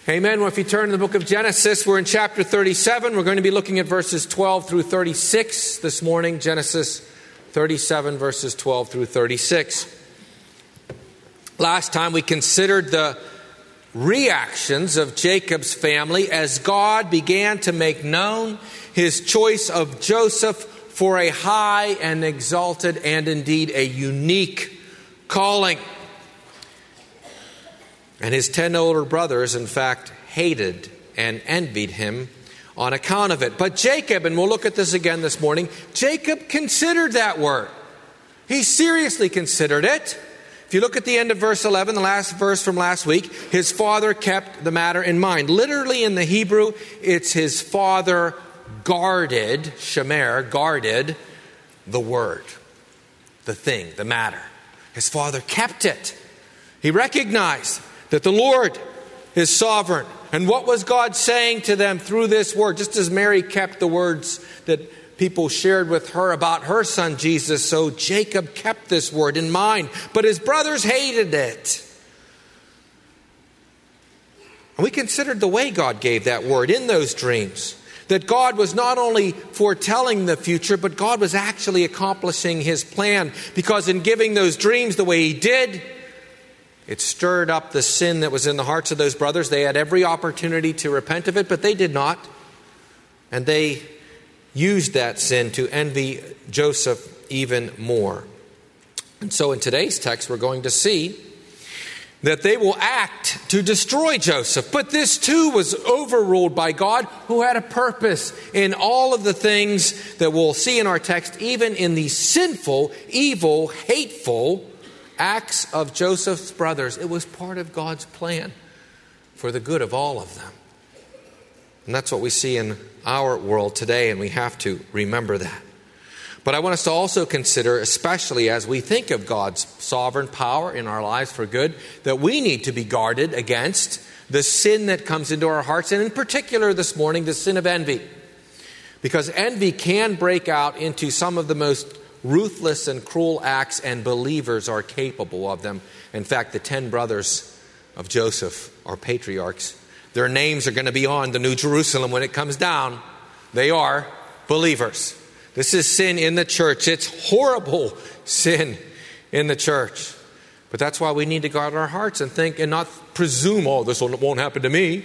Amen. Well, if you turn to the book of Genesis, we're in chapter 37. We're going to be looking at verses 12 through 36 this morning. Genesis 37, verses 12 through 36. Last time we considered the reactions of Jacob's family as God began to make known his choice of Joseph for a high and exalted and indeed a unique calling. And his 10 older brothers, in fact, hated and envied him on account of it. But Jacob, and we'll look at this again this morning, Jacob considered that word. He seriously considered it. If you look at the end of verse 11, the last verse from last week, his father kept the matter in mind. Literally in the Hebrew, it's his father guarded, shemer, guarded the word, the thing, the matter. His father kept it. He recognized that the Lord is sovereign. And what was God saying to them through this word? Just as Mary kept the words that people shared with her about her son Jesus, so Jacob kept this word in mind. But his brothers hated it. And we considered the way God gave that word in those dreams. That God was not only foretelling the future, but God was actually accomplishing his plan. Because in giving those dreams the way he did, it stirred up the sin that was in the hearts of those brothers. They had every opportunity to repent of it, but they did not. And they used that sin to envy Joseph even more. And so in today's text, we're going to see that they will act to destroy Joseph. But this too was overruled by God, who had a purpose in all of the things that we'll see in our text, even in the sinful, evil, hateful acts of Joseph's brothers. It was part of God's plan for the good of all of them. And that's what we see in our world today, and we have to remember that. But I want us to also consider, especially as we think of God's sovereign power in our lives for good, that we need to be guarded against the sin that comes into our hearts, and in particular this morning, the sin of envy. Because envy can break out into some of the most ruthless and cruel acts, and believers are capable of them. In fact, the 10 brothers of Joseph are patriarchs. Their names are going to be on the New Jerusalem when it comes down. They are believers. This is sin in the church. It's horrible sin in the church. But that's why we need to guard our hearts and think and not presume, oh, this won't happen to me.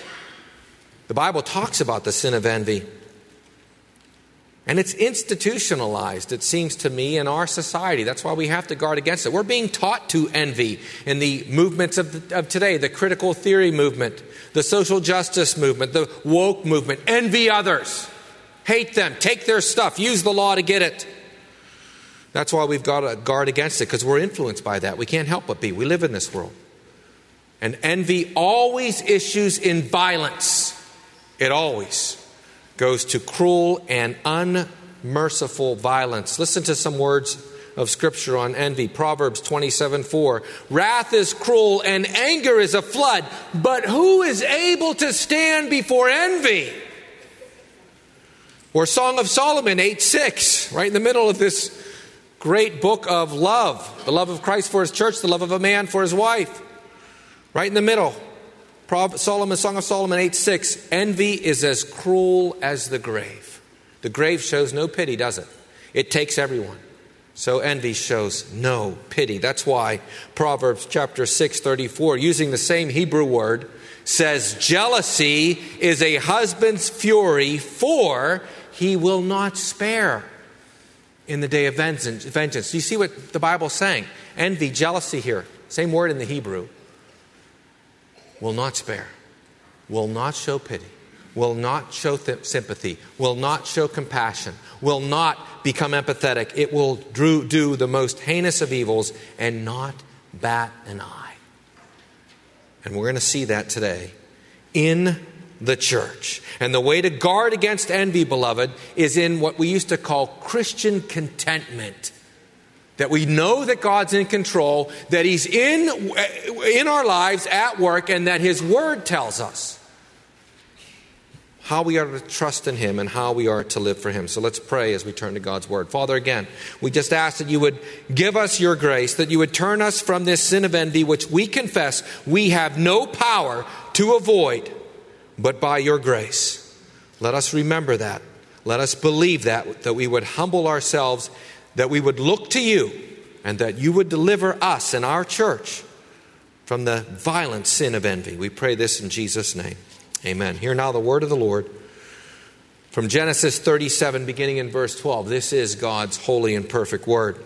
The Bible talks about the sin of envy. And it's institutionalized, it seems to me, in our society. That's why we have to guard against it. We're being taught to envy in the movements of today, the critical theory movement, the social justice movement, the woke movement. Envy others. Hate them. Take their stuff. Use the law to get it. That's why we've got to guard against it, because we're influenced by that. We can't help but be. We live in this world. And envy always issues in violence. It always goes to cruel and unmerciful violence. Listen to some words of Scripture on envy. Proverbs 27:4. Wrath is cruel and anger is a flood, but who is able to stand before envy? Or Song of Solomon 8:6, right in the middle of this great book of love. The love of Christ for his church, the love of a man for his wife. Right in the middle. Song of Solomon 8:6, envy is as cruel as the grave. The grave shows no pity, does it? It takes everyone. So envy shows no pity. That's why Proverbs chapter 6:34, using the same Hebrew word, says jealousy is a husband's fury, for he will not spare in the day of vengeance. Do you see what the Bible's saying? Envy, jealousy here, same word in the Hebrew. Will not spare, will not show pity, will not show sympathy, will not show compassion, will not become empathetic. It will do the most heinous of evils and not bat an eye. And we're going to see that today in the church. And the way to guard against envy, beloved, is in what we used to call Christian contentment. That we know that God's in control, that He's in our lives at work, and that His Word tells us how we are to trust in Him and how we are to live for Him. So let's pray as we turn to God's Word. Father, again, we just ask that You would give us Your grace, that You would turn us from this sin of envy, which we confess we have no power to avoid, but by your grace. Let us remember that. Let us believe that we would humble ourselves, that we would look to you, and that you would deliver us and our church from the violent sin of envy. We pray this in Jesus' name. Amen. Hear now the word of the Lord from Genesis 37, beginning in verse 12. This is God's holy and perfect word.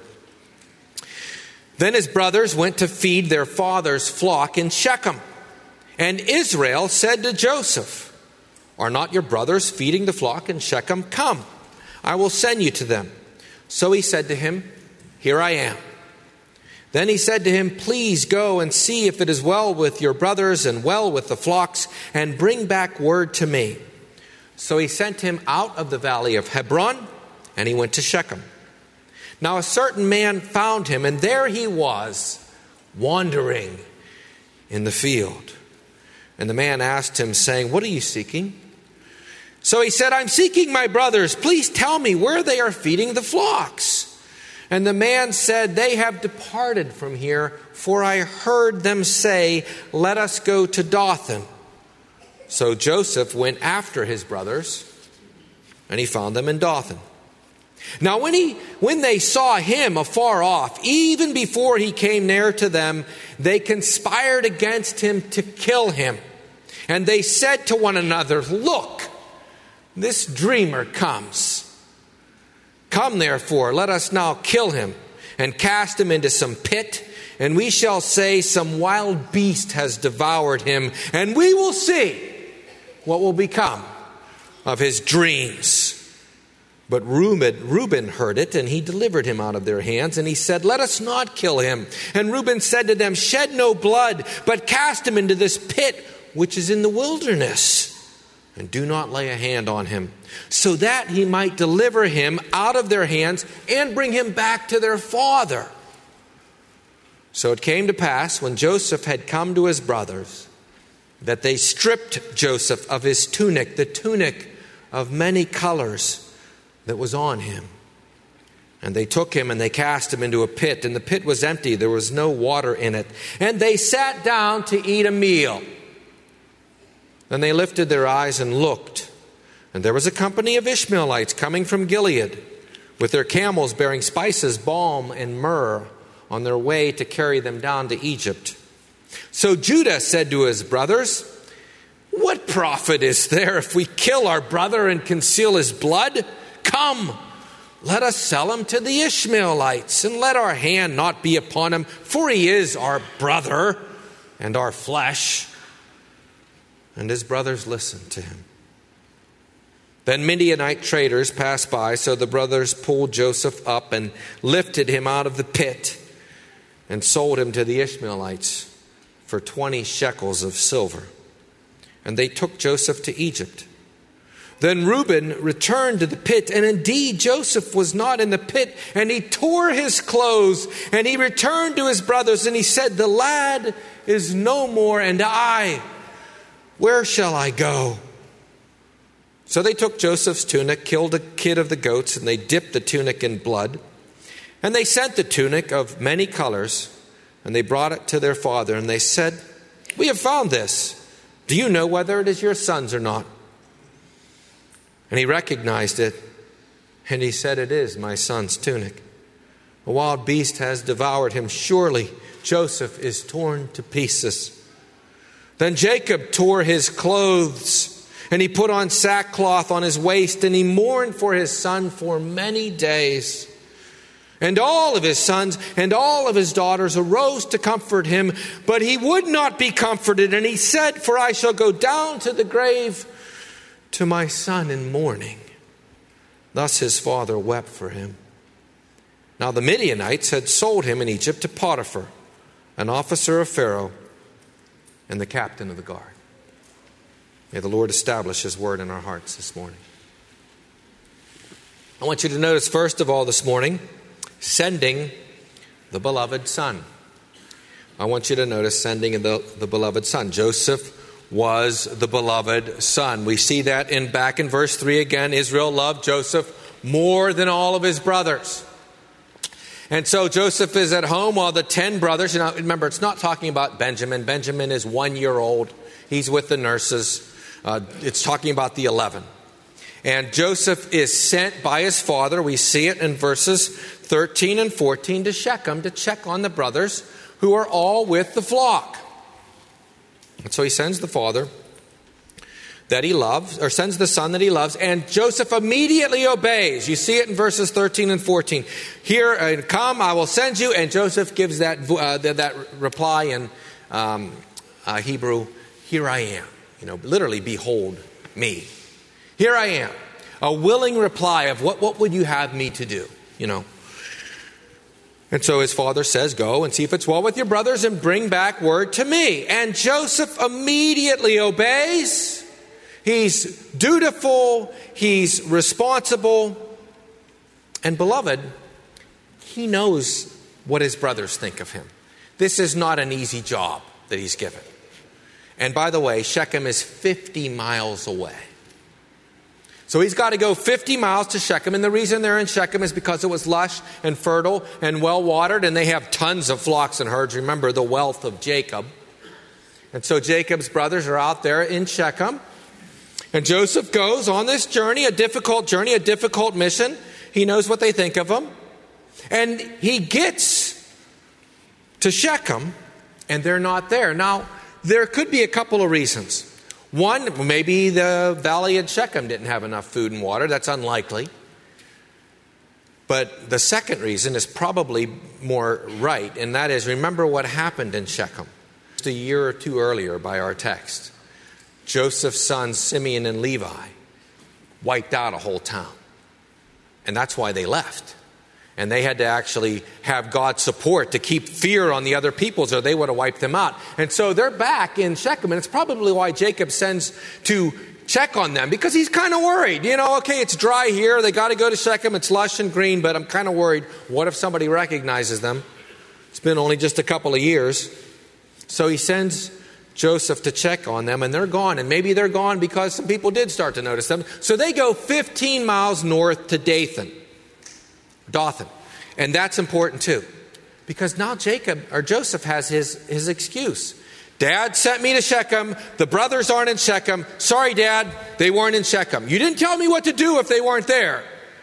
Then his brothers went to feed their father's flock in Shechem. And Israel said to Joseph, "Are not your brothers feeding the flock in Shechem? Come, I will send you to them." So he said to him, "Here I am." Then he said to him, "Please go and see if it is well with your brothers and well with the flocks, and bring back word to me." So he sent him out of the valley of Hebron, and he went to Shechem. Now a certain man found him, and there he was, wandering in the field. And the man asked him, saying, "What are you seeking?" So he said, "I'm seeking my brothers. Please tell me where they are feeding the flocks." And the man said, "They have departed from here, for I heard them say, 'Let us go to Dothan.'" So Joseph went after his brothers, and he found them in Dothan. Now when they saw him afar off, even before he came near to them, they conspired against him to kill him. And they said to one another, "Look, this dreamer comes. Come therefore, let us now kill him and cast him into some pit, and we shall say some wild beast has devoured him, and we will see what will become of his dreams." But Reuben heard it, and he delivered him out of their hands, and he said, "Let us not kill him." And Reuben said to them, "Shed no blood, but cast him into this pit which is in the wilderness, and do not lay a hand on him, so that he might deliver him out of their hands and bring him back to their father." So it came to pass, when Joseph had come to his brothers, that they stripped Joseph of his tunic, the tunic of many colors that was on him. And they took him and they cast him into a pit, and the pit was empty, there was no water in it. And they sat down to eat a meal. Then they lifted their eyes and looked, and there was a company of Ishmaelites coming from Gilead, with their camels bearing spices, balm, and myrrh, on their way to carry them down to Egypt. So Judah said to his brothers, "What profit is there if we kill our brother and conceal his blood? Come, let us sell him to the Ishmaelites, and let our hand not be upon him, for he is our brother and our flesh." And his brothers listened to him. Then Midianite traders passed by, so the brothers pulled Joseph up and lifted him out of the pit and sold him to the Ishmaelites for 20 shekels of silver. And they took Joseph to Egypt. Then Reuben returned to the pit, and indeed Joseph was not in the pit, and he tore his clothes, and he returned to his brothers, and he said, "The lad is no more, and I, where shall I go?" So they took Joseph's tunic, killed a kid of the goats, and they dipped the tunic in blood. And they sent the tunic of many colors, and they brought it to their father, and they said, "We have found this. Do you know whether it is your son's or not?" And he recognized it, and he said, "It is my son's tunic. A wild beast has devoured him. Surely Joseph is torn to pieces." Then Jacob tore his clothes, and he put on sackcloth on his waist, and he mourned for his son for many days. And all of his sons and all of his daughters arose to comfort him, but he would not be comforted. And he said, "For I shall go down to the grave to my son in mourning." Thus his father wept for him. Now the Midianites had sold him in Egypt to Potiphar, an officer of Pharaoh and the captain of the guard. May the Lord establish his word in our hearts this morning. I want you to notice, first of all, this morning, sending the beloved son. I want you to notice sending the beloved son. Joseph was the beloved son. We see that back in verse 3 again. Israel loved Joseph more than all of his brothers. And so Joseph is at home while the 10 brothers, remember, it's not talking about Benjamin. Benjamin is 1 year old. He's with the nurses. It's talking about the 11. And Joseph is sent by his father. We see it in verses 13 and 14 to Shechem to check on the brothers who are all with the flock. And so he sends the father that he loves, or sends the son that he loves, and Joseph immediately obeys. You see it in verses 13 and 14. Here, come, I will send you. And Joseph gives that reply in Hebrew, here I am. Literally, behold me. Here I am. A willing reply of what would you have me to do? And so his father says, go and see if it's well with your brothers and bring back word to me. And Joseph immediately obeys. He's dutiful. He's responsible. And beloved, he knows what his brothers think of him. This is not an easy job that he's given. And by the way, Shechem is 50 miles away. So he's got to go 50 miles to Shechem. And the reason they're in Shechem is because it was lush and fertile and well-watered. And they have tons of flocks and herds. Remember the wealth of Jacob. And so Jacob's brothers are out there in Shechem. And Joseph goes on this journey, a difficult mission. He knows what they think of him. And he gets to Shechem, and they're not there. Now, there could be a couple of reasons. One, maybe the valley at Shechem didn't have enough food and water. That's unlikely. But the second reason is probably more right, and that is, remember what happened in Shechem. Just a year or two earlier by our text. Joseph's sons, Simeon and Levi, wiped out a whole town. And that's why they left. And they had to actually have God's support to keep fear on the other peoples, or they would have wiped them out. And so they're back in Shechem, and it's probably why Jacob sends to check on them, because he's kind of worried. Okay, it's dry here. They got to go to Shechem. It's lush and green, but I'm kind of worried. What if somebody recognizes them? It's been only just a couple of years. So he sends Joseph to check on them, and they're gone. And maybe they're gone because some people did start to notice them. So they go 15 miles north to Dothan. And that's important too, because now Joseph has his excuse. Dad sent me to Shechem. The brothers aren't in Shechem. Sorry, Dad, they weren't in Shechem. You didn't tell me what to do if they weren't there.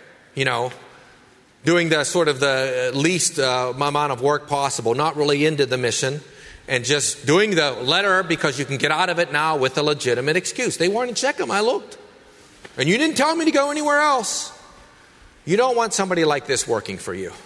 Doing the sort of the least amount of work possible, not really into the mission, and just doing the letter because you can get out of it now with a legitimate excuse. They weren't in Shechem. I looked. And you didn't tell me to go anywhere else. You don't want somebody like this working for you,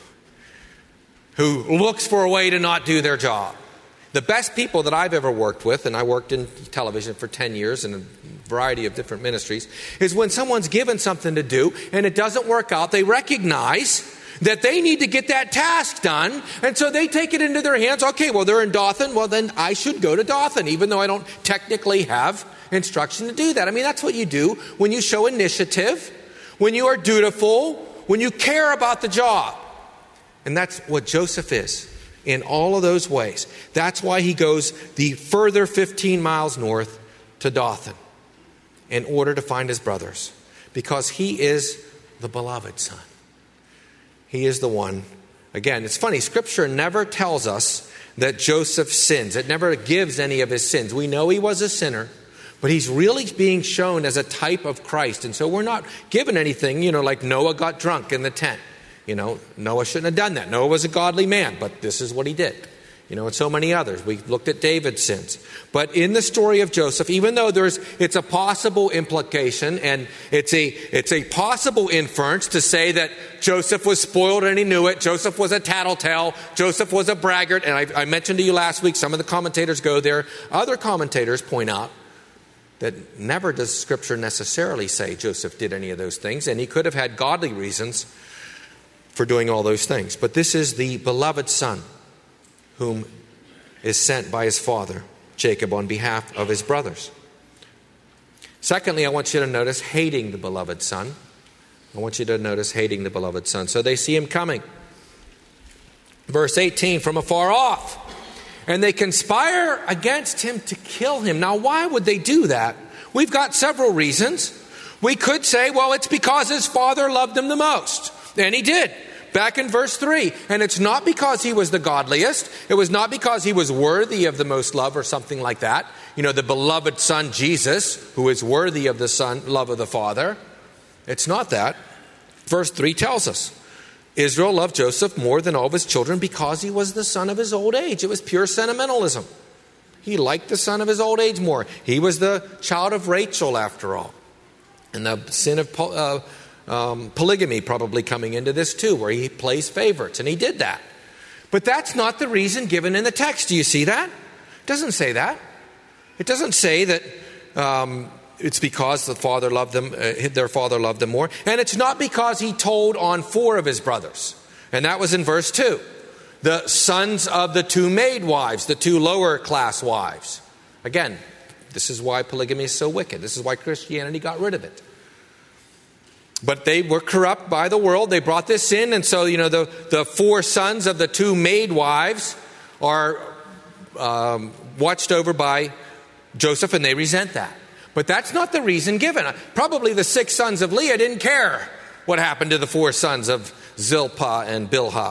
who looks for a way to not do their job. The best people that I've ever worked with, and I worked in television for 10 years in a variety of different ministries, is when someone's given something to do and it doesn't work out, they recognize that they need to get that task done, and so they take it into their hands. Okay, well, they're in Dothan. Well, then I should go to Dothan, even though I don't technically have instruction to do that. I mean, that's what you do when you show initiative, when you are dutiful, when you care about the job. And that's what Joseph is in all of those ways. That's why he goes the further 15 miles north to Dothan in order to find his brothers, because he is the beloved son. He is the one. Again, it's funny. Scripture never tells us that Joseph sins. It never gives any of his sins. We know he was a sinner, but he's really being shown as a type of Christ. And so we're not given anything, like Noah got drunk in the tent. Noah shouldn't have done that. Noah was a godly man, but this is what he did. And so many others. We looked at David's sins. But in the story of Joseph, even though it's a possible implication and it's a possible inference to say that Joseph was spoiled and he knew it. Joseph was a tattletale. Joseph was a braggart. And I mentioned to you last week, some of the commentators go there. Other commentators point out that never does Scripture necessarily say Joseph did any of those things. And he could have had godly reasons for doing all those things. But this is the beloved son whom is sent by his father, Jacob, on behalf of his brothers. Secondly, I want you to notice hating the beloved son. I want you to notice hating the beloved son. So they see him coming. Verse 18, from afar off. And they conspire against him to kill him. Now, why would they do that? We've got several reasons. We could say, well, it's because his father loved him the most. And he did. Back in verse 3. And it's not because he was the godliest. It was not because he was worthy of the most love or something like that. the beloved Son, Jesus, who is worthy of the love of the Father. It's not that. Verse 3 tells us, Israel loved Joseph more than all of his children because he was the son of his old age. It was pure sentimentalism. He liked the son of his old age more. He was the child of Rachel, after all. And the sin of polygamy probably coming into this too, where he plays favorites. And he did that. But that's not the reason given in the text. Do you see that? It doesn't say that. It doesn't say that it's because their father loved them more. And it's not because he told on 4 of his brothers. And that was in verse 2. The sons of the 2 maid wives, the 2 lower class wives. Again, this is why polygamy is so wicked. This is why Christianity got rid of it. But they were corrupt by the world. They brought this in. And so, the 4 sons of the 2 maid wives are watched over by Joseph, and they resent that. But that's not the reason given. Probably the 6 sons of Leah didn't care what happened to the 4 sons of Zilpah and Bilhah.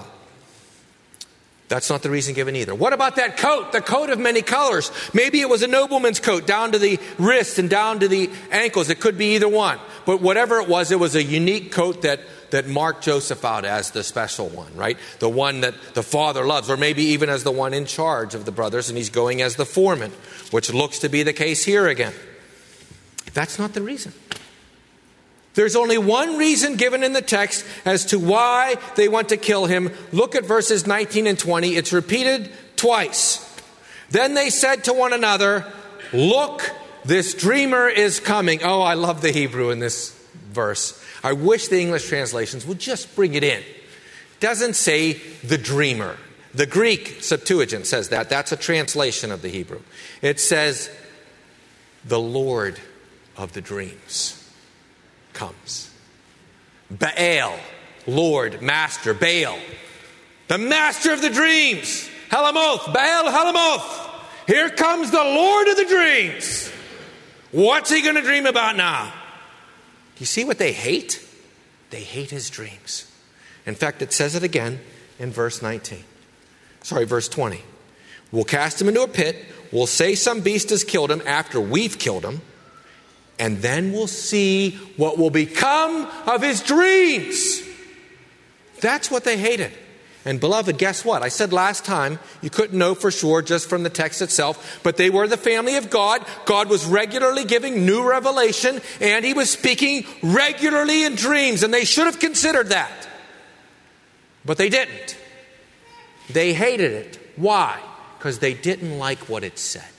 That's not the reason given either. What about that coat? The coat of many colors. Maybe it was a nobleman's coat down to the wrists and down to the ankles. It could be either one. But whatever it was a unique coat that marked Joseph out as the special one, right? The one that the father loves, or maybe even as the one in charge of the brothers, and he's going as the foreman, which looks to be the case here again. That's not the reason. There's only one reason given in the text as to why they want to kill him. Look at verses 19 and 20. It's repeated twice. Then they said to one another, "Look, this dreamer is coming." Oh, I love the Hebrew in this verse. I wish the English translations would just bring it in. It doesn't say the dreamer. The Greek Septuagint says that. That's a translation of the Hebrew. It says the Lord of the dreams comes. Baal, Lord, Master, Baal. The Master of the dreams. Halamoth, Baal Halamoth. Here comes the Lord of the dreams. What's he going to dream about now? Do you see what they hate? They hate his dreams. In fact, it says it again in verse 20. We'll cast him into a pit. We'll say some beast has killed him after we've killed him. And then we'll see what will become of his dreams. That's what they hated. And beloved, guess what? I said last time, you couldn't know for sure just from the text itself, but they were the family of God. God was regularly giving new revelation, and he was speaking regularly in dreams, and they should have considered that. But they didn't. They hated it. Why? Because they didn't like what it said.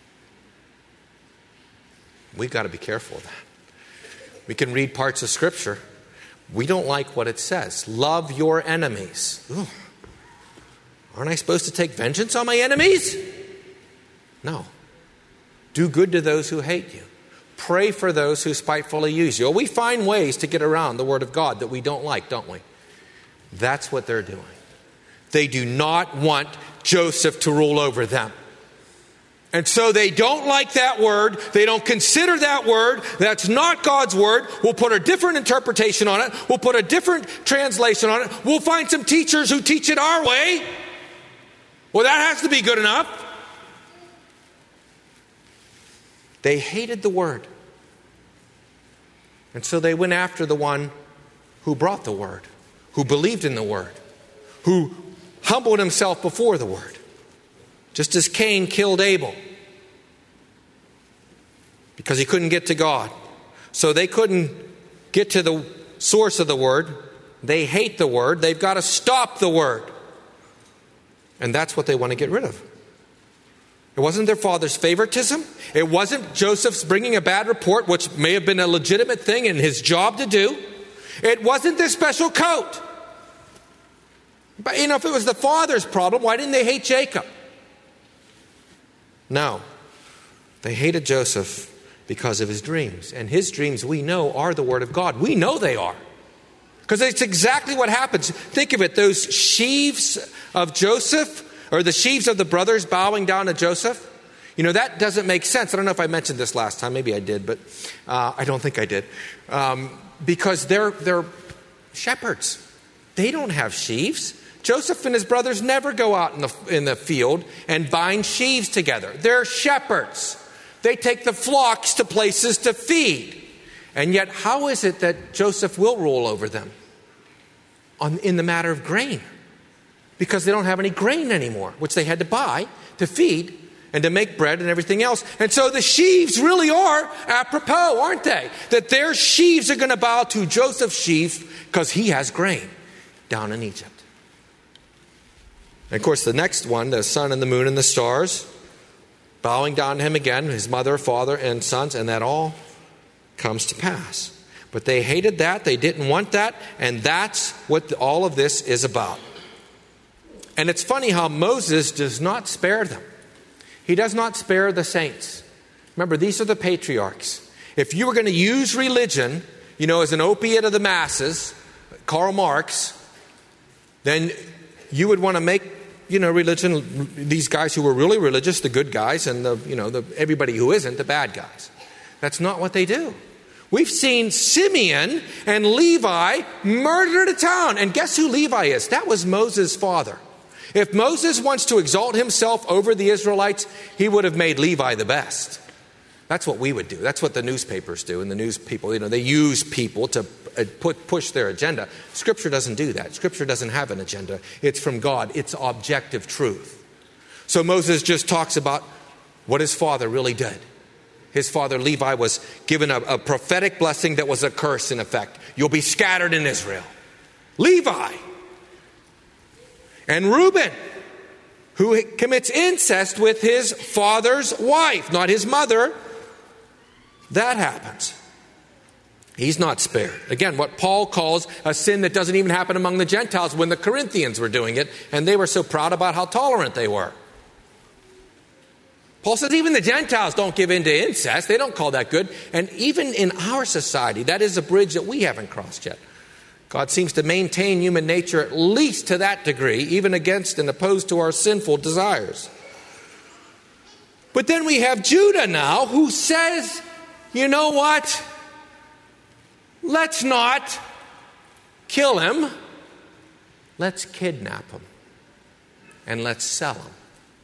We've got to be careful of that. We can read parts of Scripture. We don't like what it says. Love your enemies. Ooh. Aren't I supposed to take vengeance on my enemies? No. Do good to those who hate you. Pray for those who spitefully use you. We find ways to get around the Word of God that we don't like, don't we? That's what they're doing. They do not want Joseph to rule over them. And so they don't like that word. They don't consider that word. That's not God's word. We'll put a different interpretation on it. We'll put a different translation on it. We'll find some teachers who teach it our way. Well, that has to be good enough. They hated the word. And so they went after the one who brought the word, who believed in the word, who humbled himself before the word. Just as Cain killed Abel because he couldn't get to God. So they couldn't get to the source of the word. They hate the word. They've got to stop the word. And that's what they want to get rid of. It wasn't their father's favoritism. It wasn't Joseph's bringing a bad report, which may have been a legitimate thing in his job to do. It wasn't their special coat. But if it was the father's problem, why didn't they hate Jacob? No, they hated Joseph because of his dreams. And his dreams, we know, are the word of God. We know they are. Because it's exactly what happens. Think of it, those sheaves of Joseph, or the sheaves of the brothers bowing down to Joseph. That doesn't make sense. I don't know if I mentioned this last time. Maybe I did, but I don't think I did. Because they're shepherds. They don't have sheaves. Joseph and his brothers never go out in the field and bind sheaves together. They're shepherds. They take the flocks to places to feed. And yet, how is it that Joseph will rule over them in the matter of grain? Because they don't have any grain anymore, which they had to buy to feed and to make bread and everything else. And so the sheaves really are apropos, aren't they? That their sheaves are going to bow to Joseph's sheaf because he has grain down in Egypt. And of course, the next one, the sun and the moon and the stars, bowing down to him again, his mother, father, and sons, and that all comes to pass. But they hated that, they didn't want that, and that's what all of this is about. And it's funny how Moses does not spare them. He does not spare the saints. Remember, these are the patriarchs. If you were going to use religion, as an opiate of the masses, Karl Marx, then you would want to make, religion, these guys who were really religious, the good guys, and everybody who isn't, the bad guys. That's not what they do. We've seen Simeon and Levi murdered a town. And guess who Levi is? That was Moses' father. If Moses wants to exalt himself over the Israelites, he would have made Levi the best. That's what we would do. That's what the newspapers do. And the news people, they use people to push their agenda. Scripture doesn't do that. Scripture doesn't have an agenda. It's from God. It's objective truth. So Moses just talks about what his father really did. His father Levi was given a prophetic blessing that was a curse in effect. You'll be scattered in Israel. Levi. And Reuben, who commits incest with his father's wife, not his mother. That happens. He's not spared. Again, what Paul calls a sin that doesn't even happen among the Gentiles when the Corinthians were doing it, and they were so proud about how tolerant they were. Paul says even the Gentiles don't give in to incest. They don't call that good. And even in our society, that is a bridge that we haven't crossed yet. God seems to maintain human nature at least to that degree, even against and opposed to our sinful desires. But then we have Judah now who says, you know what? Let's not kill him. Let's kidnap him. And let's sell him.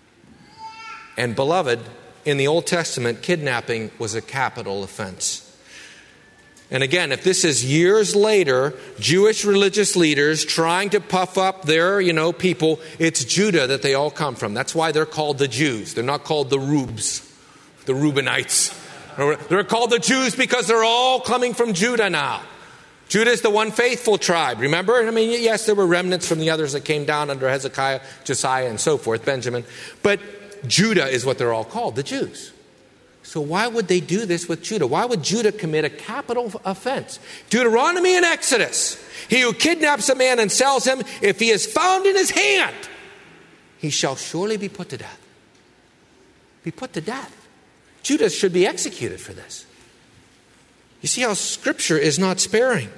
And beloved, in the Old Testament, kidnapping was a capital offense. And again, if this is years later, Jewish religious leaders trying to puff up their, people, it's Judah that they all come from. That's why they're called the Jews. They're not called the Rubes, the Reubenites. They're called the Jews because they're all coming from Judah now. Judah is the one faithful tribe, remember? Yes, there were remnants from the others that came down under Hezekiah, Josiah, and so forth, Benjamin. But Judah is what they're all called, the Jews. So why would they do this with Judah? Why would Judah commit a capital offense? Deuteronomy and Exodus. He who kidnaps a man and sells him, if he is found in his hand, he shall surely be put to death. Be put to death. Judah should be executed for this. You see how Scripture is not sparing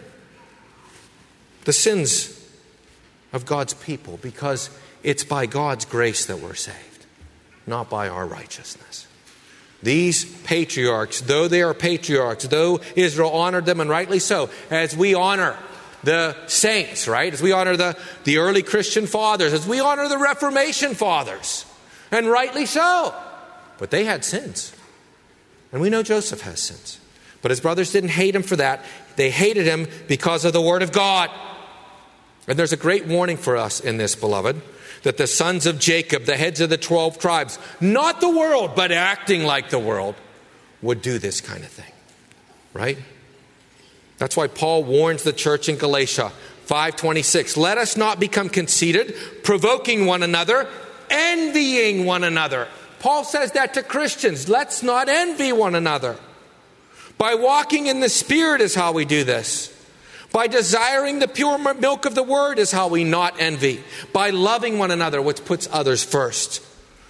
the sins of God's people, because it's by God's grace that we're saved, not by our righteousness. These patriarchs, though they are patriarchs, though Israel honored them, and rightly so, as we honor the saints, right? As we honor the early Christian fathers, as we honor the Reformation fathers, and rightly so. But they had sins. And we know Joseph has sins. But his brothers didn't hate him for that. They hated him because of the Word of God. And there's a great warning for us in this, beloved, that the sons of Jacob, the heads of the 12 tribes, not the world, but acting like the world, would do this kind of thing. Right? That's why Paul warns the church in Galatia 5:26. Let us not become conceited, provoking one another, envying one another. Paul says that to Christians. Let's not envy one another. By walking in the Spirit is how we do this. By desiring the pure milk of the Word is how we not envy. By loving one another, which puts others first.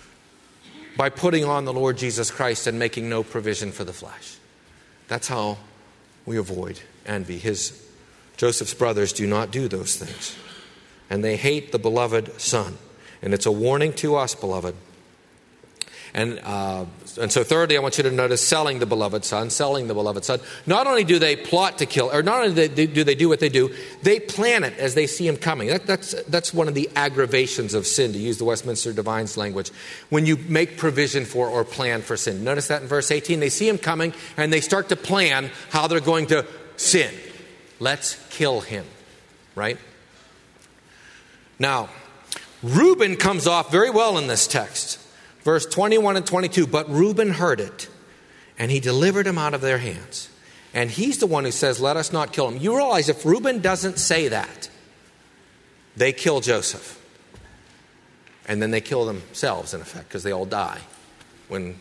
By putting on the Lord Jesus Christ and making no provision for the flesh. That's how we avoid envy. Joseph's brothers do not do those things. And they hate the beloved son. And it's a warning to us, beloved. And so thirdly, I want you to notice selling the beloved son. Not only do they plot to kill, or not only do they do what they do, they plan it as they see him coming. That's one of the aggravations of sin, to use the Westminster Divines language. When you make provision for or plan for sin. Notice that in verse 18. They see him coming and they start to plan how they're going to sin. Let's kill him, right? Now, Reuben comes off very well in this text. Verse 21 and 22, but Reuben heard it, and he delivered him out of their hands. And he's the one who says, let us not kill him. You realize if Reuben doesn't say that, they kill Joseph. And then they kill themselves, in effect, because they all die when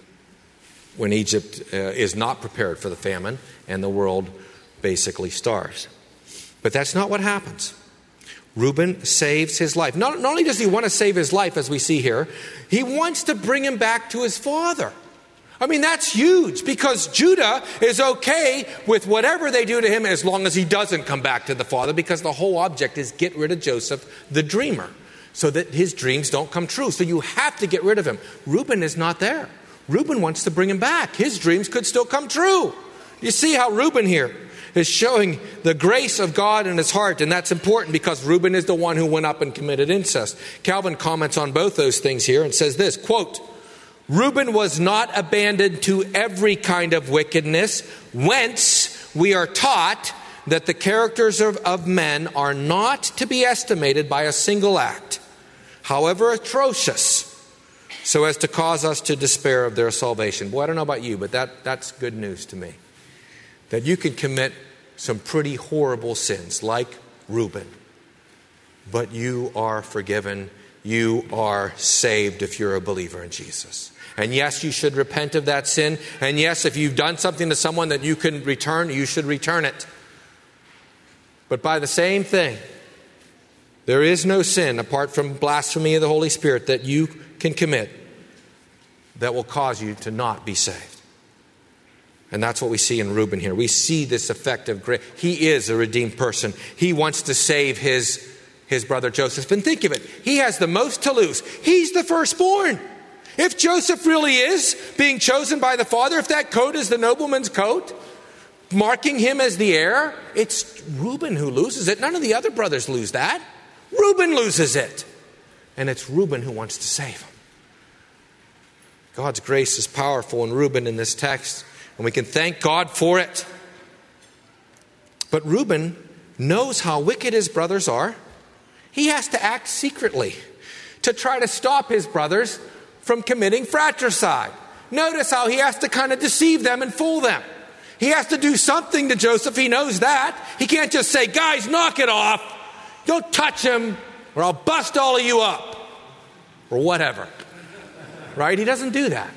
Egypt is not prepared for the famine and the world basically starves. But that's not what happens. Reuben saves his life. Not only does he want to save his life, as we see here, he wants to bring him back to his father. I mean, that's huge, because Judah is okay with whatever they do to him as long as he doesn't come back to the father, because the whole object is get rid of Joseph, the dreamer, so that his dreams don't come true. So you have to get rid of him. Reuben is not there. Reuben wants to bring him back. His dreams could still come true. You see how Reuben here is showing the grace of God in his heart, and that's important because Reuben is the one who went up and committed incest. Calvin comments on both those things here and says this, quote, Reuben was not abandoned to every kind of wickedness, whence we are taught that the characters of men are not to be estimated by a single act, however atrocious, so as to cause us to despair of their salvation. Boy, I don't know about you, but that's good news to me. That you can commit some pretty horrible sins like Reuben, but you are forgiven. You are saved if you're a believer in Jesus. And yes, you should repent of that sin. And yes, if you've done something to someone that you can return, you should return it. But by the same thing, there is no sin apart from blasphemy of the Holy Spirit that you can commit that will cause you to not be saved. And that's what we see in Reuben here. We see this effect of grace. He is a redeemed person. He wants to save his brother Joseph. And think of it. He has the most to lose. He's the firstborn. If Joseph really is being chosen by the father, if that coat is the nobleman's coat, marking him as the heir, it's Reuben who loses it. None of the other brothers lose that. Reuben loses it. And it's Reuben who wants to save him. God's grace is powerful in Reuben in this text. And we can thank God for it. But Reuben knows how wicked his brothers are. He has to act secretly to try to stop his brothers from committing fratricide. Notice how he has to kind of deceive them and fool them. He has to do something to Joseph. He knows that. He can't just say, guys, knock it off. Don't touch him or I'll bust all of you up. Or whatever. Right? He doesn't do that.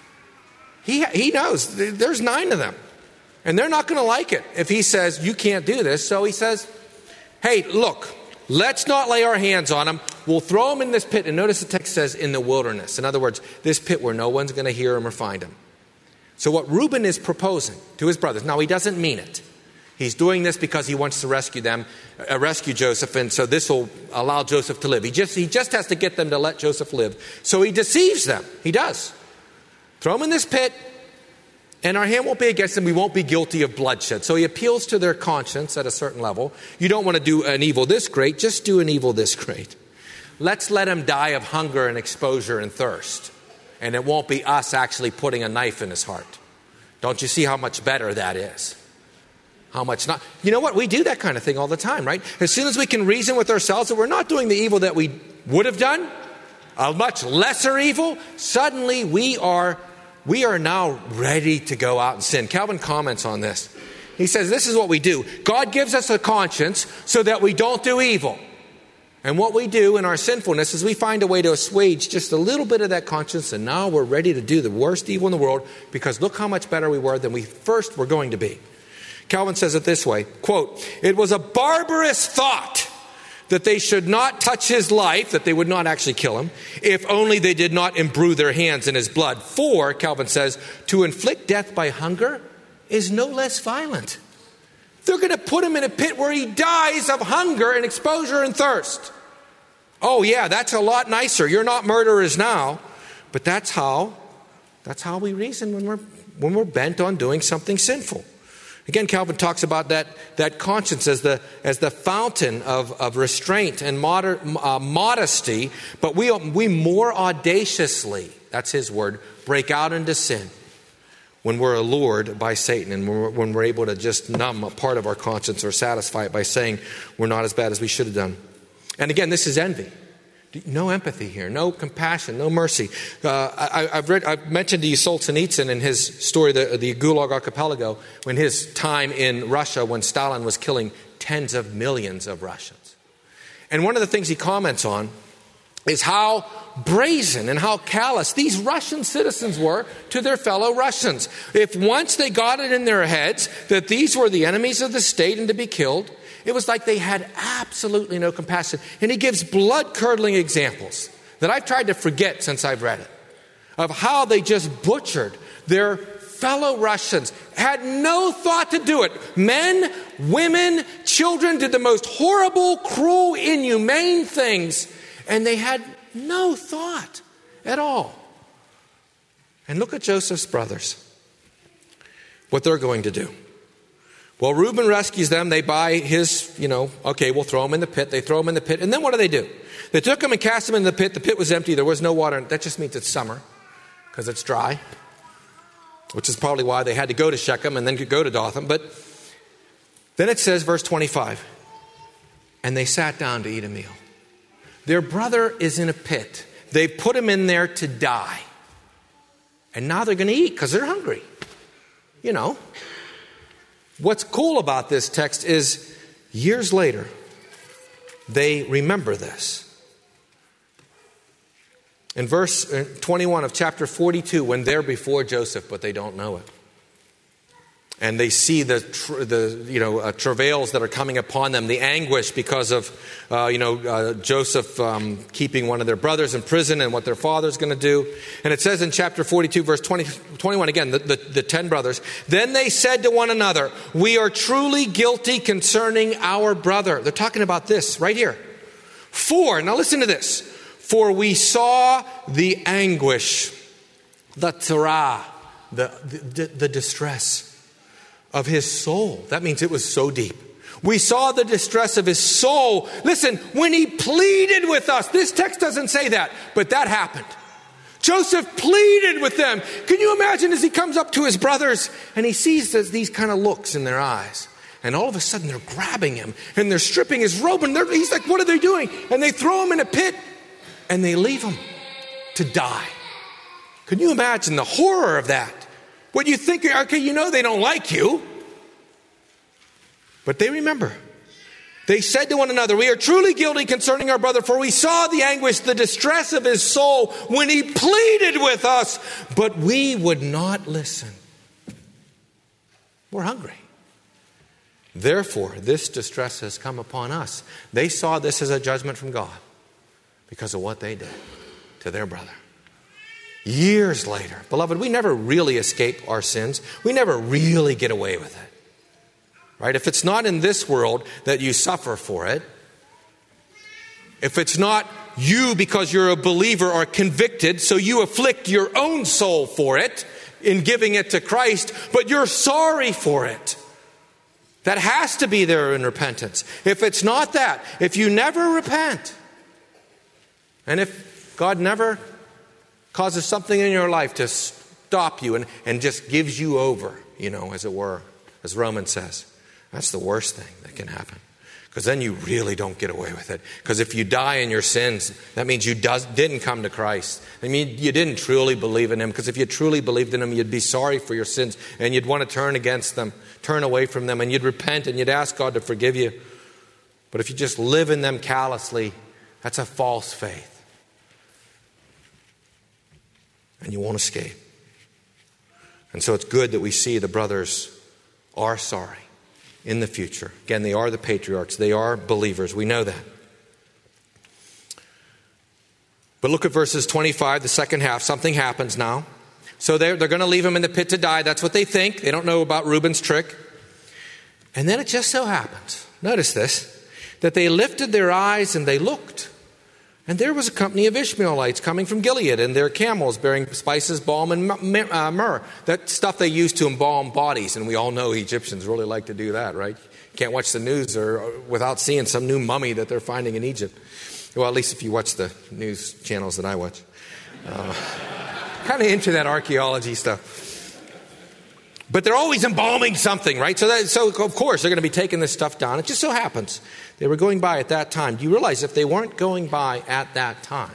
He knows there's 9 of them. And they're not going to like it if he says, you can't do this. So he says, hey, look, let's not lay our hands on him. We'll throw him in this pit. And notice the text says in the wilderness. In other words, this pit where no one's going to hear him or find him. So what Reuben is proposing to his brothers, now he doesn't mean it. He's doing this because he wants to rescue Joseph. And so this will allow Joseph to live. He just has to get them to let Joseph live. So he deceives them. He does. Throw them in this pit, and our hand won't be against them. We won't be guilty of bloodshed. So he appeals to their conscience at a certain level. You don't want to do an evil this great. Just do an evil this great. Let's let him die of hunger and exposure and thirst. And it won't be us actually putting a knife in his heart. Don't you see how much better that is? How much not? You know what? We do that kind of thing all the time, right? As soon as we can reason with ourselves that we're not doing the evil that we would have done, a much lesser evil, suddenly we are now ready to go out and sin. Calvin comments on this. He says, this is what we do. God gives us a conscience so that we don't do evil. And what we do in our sinfulness is we find a way to assuage just a little bit of that conscience, and now we're ready to do the worst evil in the world because look how much better we were than we first were going to be. Calvin says it this way, quote, it was a barbarous thought that they should not touch his life, that they would not actually kill him, if only they did not imbrue their hands in his blood. For, Calvin says, to inflict death by hunger is no less violent. They're going to put him in a pit where he dies of hunger and exposure and thirst. Oh yeah, that's a lot nicer. You're not murderers now, but that's how That's how we reason when we're bent on doing something sinful. Again, Calvin talks about that conscience as the fountain of restraint and modesty, but we more audaciously, that's his word, break out into sin when we're allured by Satan and when we're able to just numb a part of our conscience or satisfy it by saying we're not as bad as we should have done. And again, this is envy. No empathy here, no compassion, no mercy. I've mentioned to you Solzhenitsyn in his story, the Gulag Archipelago, when his time in Russia, when Stalin was killing tens of millions of Russians. And one of the things he comments on is how brazen and how callous these Russian citizens were to their fellow Russians. If once they got it in their heads that these were the enemies of the state and to be killed, it was like they had absolutely no compassion. And he gives blood-curdling examples that I've tried to forget since I've read it, of how they just butchered their fellow Russians, had no thought to do it. Men, women, children did the most horrible, cruel, inhumane things, and they had no thought at all. And look at Joseph's brothers, what they're going to do. Well, Reuben rescues them. They buy his, okay, we'll throw him in the pit. They throw him in the pit. And then what do? They took him and cast him in the pit. The pit was empty. There was no water. That just means it's summer because it's dry, which is probably why they had to go to Shechem and then could go to Dothan. But then it says, verse 25, and they sat down to eat a meal. Their brother is in a pit. They put him in there to die. And now they're going to eat because they're hungry. What's cool about this text is years later, they remember this. In verse 21 of chapter 42, when they're before Joseph, but they don't know it. And they see the travails that are coming upon them, the anguish because of, Joseph keeping one of their brothers in prison and what their father's going to do. And it says in chapter 42, verse 21, again, the 10 brothers, then they said to one another, we are truly guilty concerning our brother. They're talking about this right here. Now listen to this. For we saw the anguish, the tzara, the distress of his soul. That means it was so deep. We saw the distress of his soul. Listen, when he pleaded with us, this text doesn't say that, but that happened. Joseph pleaded with them. Can you imagine as he comes up to his brothers and he sees these kind of looks in their eyes? And all of a sudden they're grabbing him and they're stripping his robe and he's like, what are they doing? And they throw him in a pit and they leave him to die. Can you imagine the horror of that? What you think, okay, they don't like you. But they remember. They said to one another, we are truly guilty concerning our brother, for we saw the anguish, the distress of his soul when he pleaded with us, but we would not listen. We're hungry. Therefore, this distress has come upon us. They saw this as a judgment from God because of what they did to their brother. Years later, beloved, we never really escape our sins. We never really get away with it. Right? If it's not in this world that you suffer for it, if it's not you because you're a believer are convicted, so you afflict your own soul for it in giving it to Christ, but you're sorry for it. That has to be there in repentance. If it's not that, if you never repent, and if God never causes something in your life to stop you and just gives you over, as it were, as Romans says. That's the worst thing that can happen. Because then you really don't get away with it. Because if you die in your sins, that means you didn't come to Christ. I mean, you didn't truly believe in Him. Because if you truly believed in Him, you'd be sorry for your sins. And you'd want to turn against them, turn away from them. And you'd repent and you'd ask God to forgive you. But if you just live in them callously, that's a false faith. And you won't escape. And so it's good that we see the brothers are sorry in the future. Again, they are the patriarchs. They are believers. We know that. But look at verses 25, the second half. Something happens now. So they're going to leave him in the pit to die. That's what they think. They don't know about Reuben's trick. And then it just so happens, notice this, that they lifted their eyes and they looked. And there was a company of Ishmaelites coming from Gilead, and their camels bearing spices, balm, and myrrh. That stuff they used to embalm bodies. And we all know Egyptians really like to do that, right? You can't watch the news without seeing some new mummy that they're finding in Egypt. Well, at least if you watch the news channels that I watch. Kind of into that archaeology stuff. But they're always embalming something, right? So of course, they're going to be taking this stuff down. It just so happens they were going by at that time. Do you realize if they weren't going by at that time,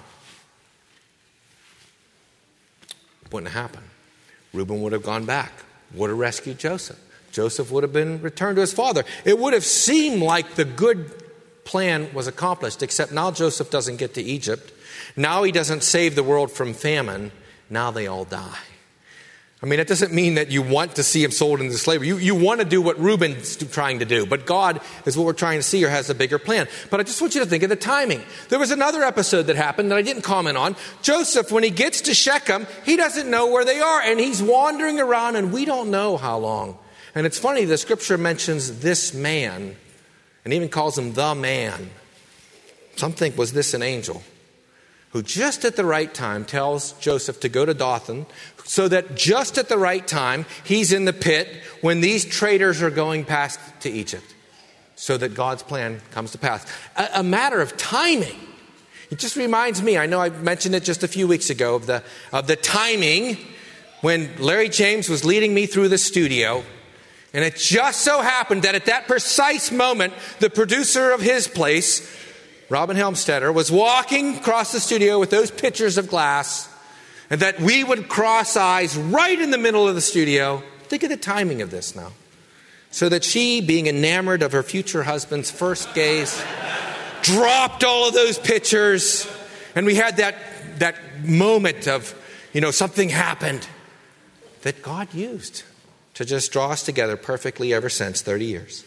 it wouldn't have happened? Reuben would have gone back, would have rescued Joseph. Joseph would have been returned to his father. It would have seemed like the good plan was accomplished, except now Joseph doesn't get to Egypt. Now he doesn't save the world from famine. Now they all die. I mean, it doesn't mean that you want to see him sold into slavery. You want to do what Reuben's trying to do. But God is what we're trying to see here, has a bigger plan. But I just want you to think of the timing. There was another episode that happened that I didn't comment on. Joseph, when he gets to Shechem, he doesn't know where they are. And he's wandering around, and we don't know how long. And it's funny, the scripture mentions this man, and even calls him the man. Some think, was this an angel? Who just at the right time tells Joseph to go to Dothan, so that just at the right time, he's in the pit when these traders are going past to Egypt, so that God's plan comes to pass. A matter of timing. It just reminds me, I know I mentioned it just a few weeks ago, of the timing when Larry James was leading me through the studio. And it just so happened that at that precise moment, the producer of his place, Robin Helmstetter, was walking across the studio with those pitchers of glass, and that we would cross eyes right in the middle of the studio. Think of the timing of this now. So that she, being enamored of her future husband's first gaze, dropped all of those pitchers, and we had that moment of, something happened that God used to just draw us together perfectly ever since 30 years.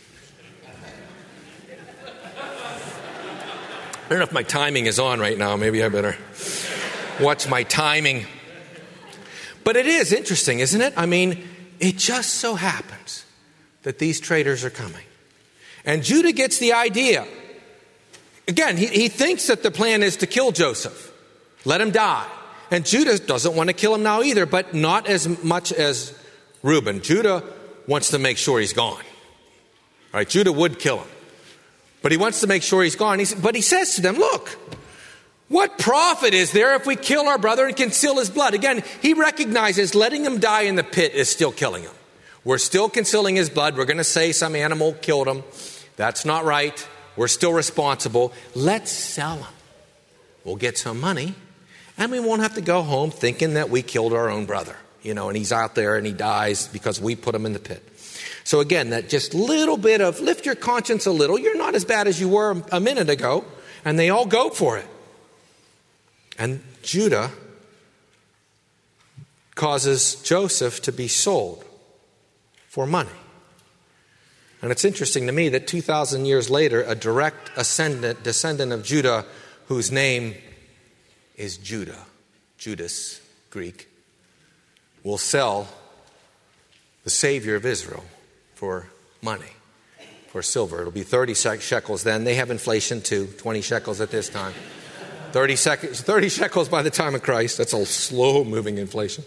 I don't know if my timing is on right now. Maybe I better watch my timing. But it is interesting, isn't it? I mean, it just so happens that these traders are coming. And Judah gets the idea. Again, he thinks that the plan is to kill Joseph. Let him die. And Judah doesn't want to kill him now either, but not as much as Reuben. Judah wants to make sure he's gone. All right, Judah would kill him. But he wants to make sure he's gone. But he says to them, look, what profit is there if we kill our brother and conceal his blood? Again, he recognizes letting him die in the pit is still killing him. We're still concealing his blood. We're going to say some animal killed him. That's not right. We're still responsible. Let's sell him. We'll get some money, and we won't have to go home thinking that we killed our own brother. And he's out there and he dies because we put him in the pit. So again, that just little bit of lift your conscience a little. You're not as bad as you were a minute ago. And they all go for it. And Judah causes Joseph to be sold for money. And it's interesting to me that 2,000 years later, a direct descendant of Judah, whose name is Judah, Judas, Greek, will sell the Savior of Israel for money, for silver. It'll be 30 shekels then. They have inflation too, 20 shekels at this time. 30 shekels by the time of Christ. That's a slow-moving inflation.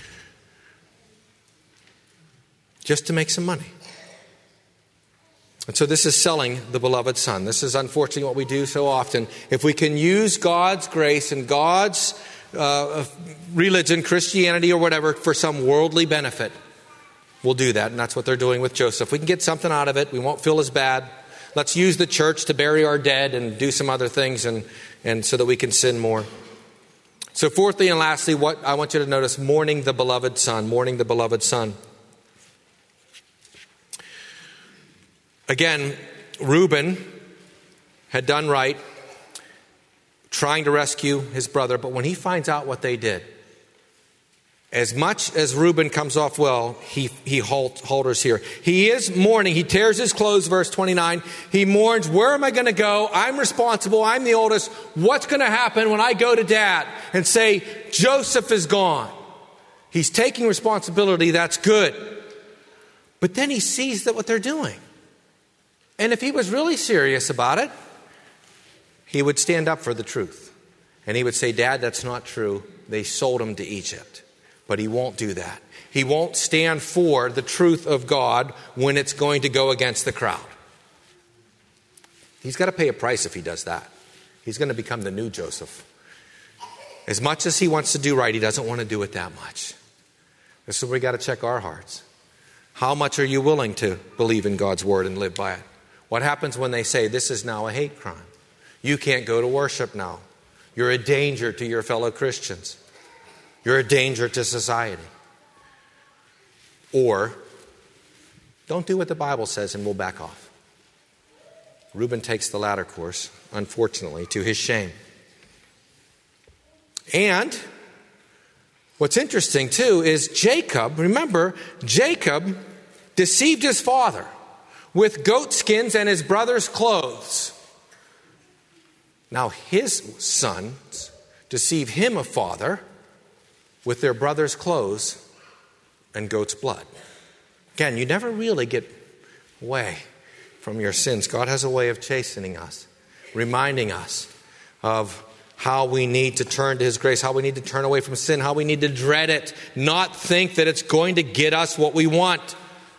Just to make some money. And so this is selling the beloved son. This is unfortunately what we do so often. If we can use God's grace and God's religion, Christianity or whatever, for some worldly benefit, we'll do that. And that's what they're doing with Joseph. We can get something out of it. We won't feel as bad. Let's use the church to bury our dead and do some other things and so that we can sin more. So fourthly and lastly, what I want you to notice, mourning the beloved son. Mourning the beloved son. Again, Reuben had done right, trying to rescue his brother, but when he finds out what they did, as much as Reuben comes off well, he halters here. He is mourning. He tears his clothes, verse 29. He mourns, where am I going to go? I'm responsible. I'm the oldest. What's going to happen when I go to dad and say, Joseph is gone? He's taking responsibility. That's good. But then he sees that what they're doing. And if he was really serious about it, he would stand up for the truth. And he would say, Dad, that's not true. They sold him to Egypt. But he won't do that. He won't stand for the truth of God when it's going to go against the crowd. He's got to pay a price if he does that. He's going to become the new Joseph. As much as he wants to do right, he doesn't want to do it that much. This is where we got to check our hearts. How much are you willing to believe in God's word and live by it? What happens when they say this is now a hate crime? You can't go to worship now. You're a danger to your fellow Christians. You're a danger to society. Or, don't do what the Bible says and we'll back off. Reuben takes the latter course, unfortunately, to his shame. And what's interesting too is Jacob, remember, Jacob deceived his father with goat skins and his brother's clothes. Now his sons deceive him, a father, with their brother's clothes and goat's blood. Again, you never really get away from your sins. God has a way of chastening us, reminding us of how we need to turn to his grace, how we need to turn away from sin, how we need to dread it, not think that it's going to get us what we want.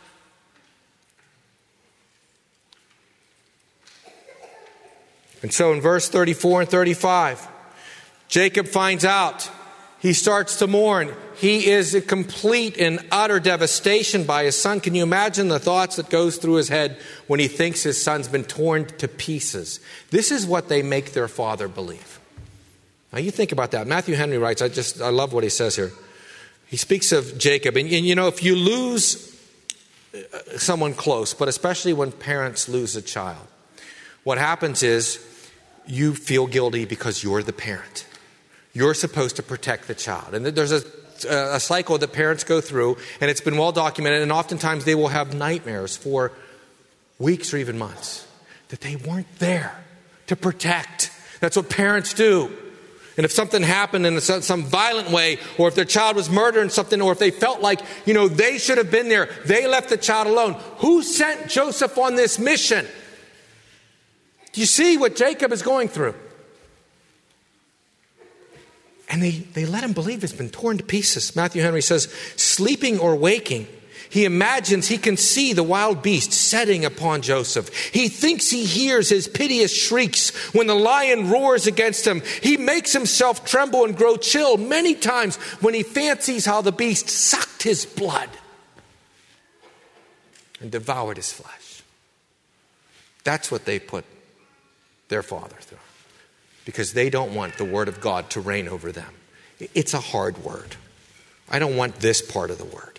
And so in verse 34 and 35, Jacob finds out. He starts to mourn. He is in complete and utter devastation by his son. Can you imagine the thoughts that goes through his head when he thinks his son's been torn to pieces? This is what they make their father believe. Now you think about that. Matthew Henry writes, I love what he says here. He speaks of Jacob. And you know, if you lose someone close, but especially when parents lose a child, what happens is you feel guilty because you're the parent. You're supposed to protect the child. And there's a cycle that parents go through, and it's been well documented, and oftentimes they will have nightmares for weeks or even months that they weren't there to protect. That's what parents do. And if something happened in some violent way, or if their child was murdered in something, or if they felt like, they should have been there, they left the child alone. Who sent Joseph on this mission? Do you see what Jacob is going through? And they let him believe it's been torn to pieces. Matthew Henry says, sleeping or waking, he imagines he can see the wild beast setting upon Joseph. He thinks he hears his piteous shrieks when the lion roars against him. He makes himself tremble and grow chill many times when he fancies how the beast sucked his blood and devoured his flesh. That's what they put their father through, because they don't want the word of God to reign over them. It's a hard word. I don't want this part of the word.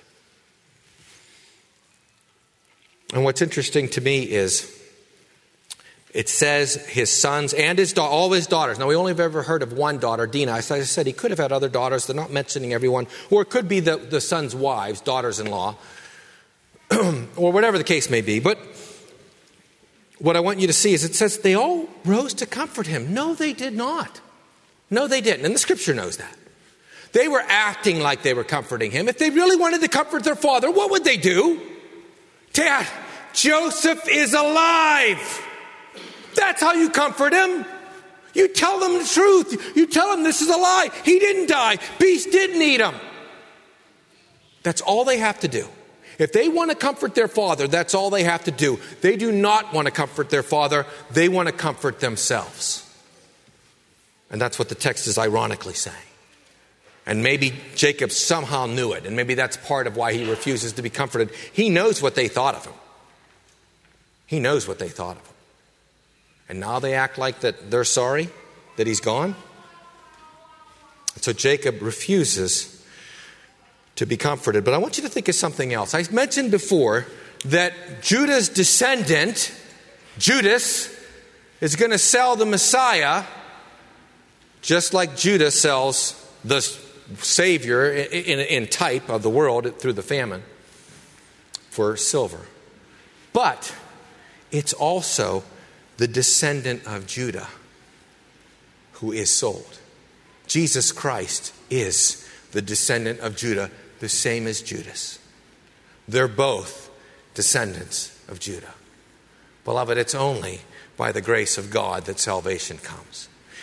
And what's interesting to me is it says his sons and all his daughters. Now, we only have ever heard of one daughter, Dinah. As I said, he could have had other daughters. They're not mentioning everyone. Or it could be the sons' wives, daughters-in-law, or whatever the case may be. But what I want you to see is it says they all rose to comfort him. No, they did not. No, they didn't. And the scripture knows that. They were acting like they were comforting him. If they really wanted to comfort their father, what would they do? Dad, Joseph is alive. That's how you comfort him. You tell them the truth. You tell them this is a lie. He didn't die. Beast didn't eat him. That's all they have to do. If they want to comfort their father, that's all they have to do. They do not want to comfort their father. They want to comfort themselves. And that's what the text is ironically saying. And maybe Jacob somehow knew it. And maybe that's part of why he refuses to be comforted. He knows what they thought of him. He knows what they thought of him. And now they act like that they're sorry that he's gone. And so Jacob refuses to be comforted. But I want you to think of something else. I mentioned before that Judah's descendant, Judas, is going to sell the Messiah just like Judah sells the Savior in type of the world through the famine for silver. But it's also the descendant of Judah who is sold. Jesus Christ is the descendant of Judah, the same as Judas. They're both descendants of Judah. Beloved, it's only by the grace of God that salvation comes.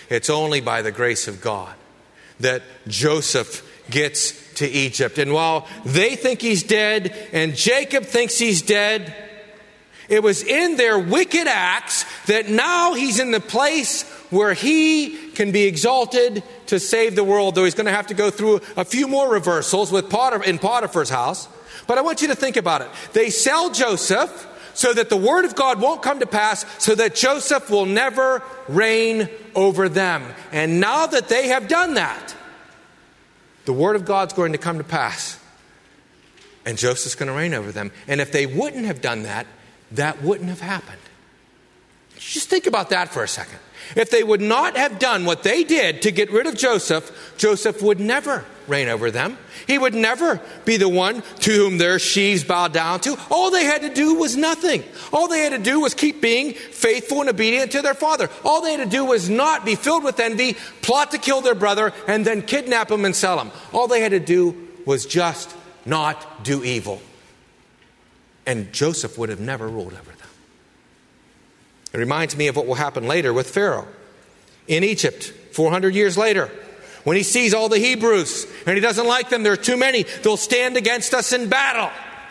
It's only by the grace of God that Joseph gets to Egypt. And while they think he's dead and Jacob thinks he's dead, it was in their wicked acts that now he's in the place where he can be exalted to save the world, though he's going to have to go through a few more reversals in Potiphar's house. But I want you to think about it. They sell Joseph so that the word of God won't come to pass, so that Joseph will never reign over them. And now that they have done that, the word of God's going to come to pass. And Joseph's going to reign over them. And if they wouldn't have done that, that wouldn't have happened. Just think about that for a second. If they would not have done what they did to get rid of Joseph, Joseph would never reign over them. He would never be the one to whom their sheaves bowed down to. All they had to do was nothing. All they had to do was keep being faithful and obedient to their father. All they had to do was not be filled with envy, plot to kill their brother, and then kidnap him and sell him. All they had to do was just not do evil. And Joseph would have never ruled over them. It reminds me of what will happen later with Pharaoh in Egypt, 400 years later. When he sees all the Hebrews and he doesn't like them, there are too many, they'll stand against us in battle.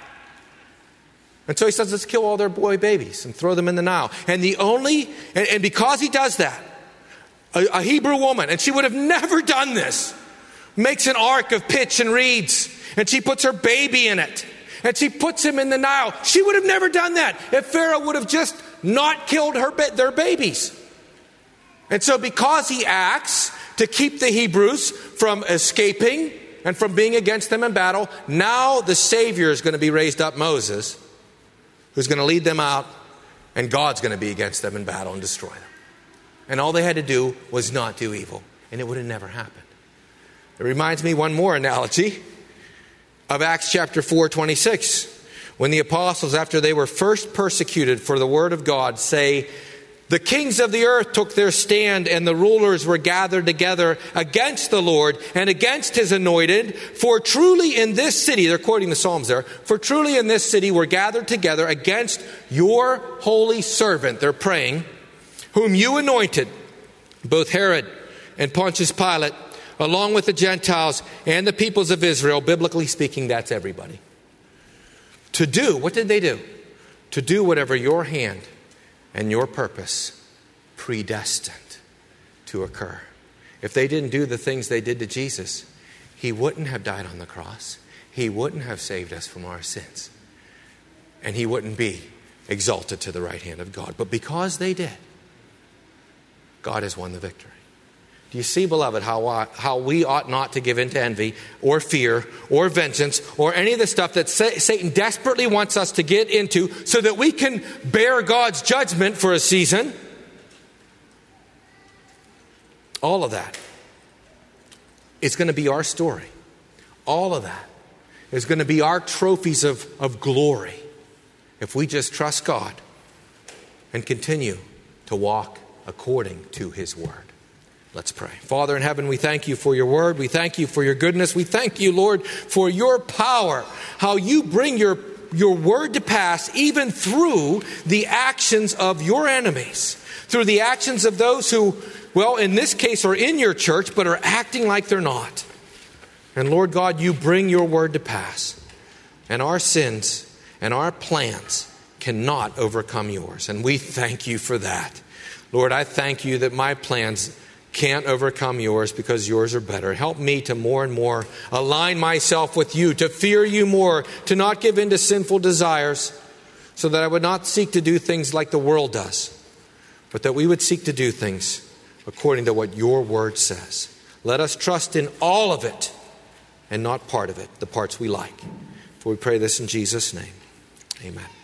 And so he says, let's kill all their boy babies and throw them in the Nile. And because he does that, a Hebrew woman, and she would have never done this, makes an ark of pitch and reeds, and she puts her baby in it, and she puts him in the Nile. She would have never done that if Pharaoh would have just not killed their babies. And so because he acts to keep the Hebrews from escaping and from being against them in battle, now the Savior is going to be raised up, Moses, who's going to lead them out, and God's going to be against them in battle and destroy them. And all they had to do was not do evil, and it would have never happened. It reminds me one more analogy of Acts chapter 4:26. When the apostles, after they were first persecuted for the word of God, say, the kings of the earth took their stand and the rulers were gathered together against the Lord and against his anointed. For truly in this city, they're quoting the Psalms there, for truly in this city were gathered together against your holy servant, they're praying, whom you anointed, both Herod and Pontius Pilate, along with the Gentiles and the peoples of Israel. Biblically speaking, that's everybody. To do, what did they do? To do whatever your hand and your purpose predestined to occur. If they didn't do the things they did to Jesus, he wouldn't have died on the cross. He wouldn't have saved us from our sins. And he wouldn't be exalted to the right hand of God. But because they did, God has won the victory. Do you see, beloved, how we ought not to give in to envy or fear or vengeance or any of the stuff that Satan desperately wants us to get into so that we can bear God's judgment for a season? All of that is going to be our story. All of that is going to be our trophies of glory if we just trust God and continue to walk according to his word. Let's pray. Father in heaven, we thank you for your word. We thank you for your goodness. We thank you, Lord, for your power, how you bring your word to pass even through the actions of your enemies, through the actions of those who, well, in this case are in your church, but are acting like they're not. And Lord God, you bring your word to pass. And our sins and our plans cannot overcome yours. And we thank you for that. Lord, I thank you that my plans can't overcome yours because yours are better. Help me to more and more align myself with you, to fear you more, to not give in to sinful desires, so that I would not seek to do things like the world does, but that we would seek to do things according to what your word says. Let us trust in all of it and not part of it, the parts we like. For we pray this in Jesus' name. Amen.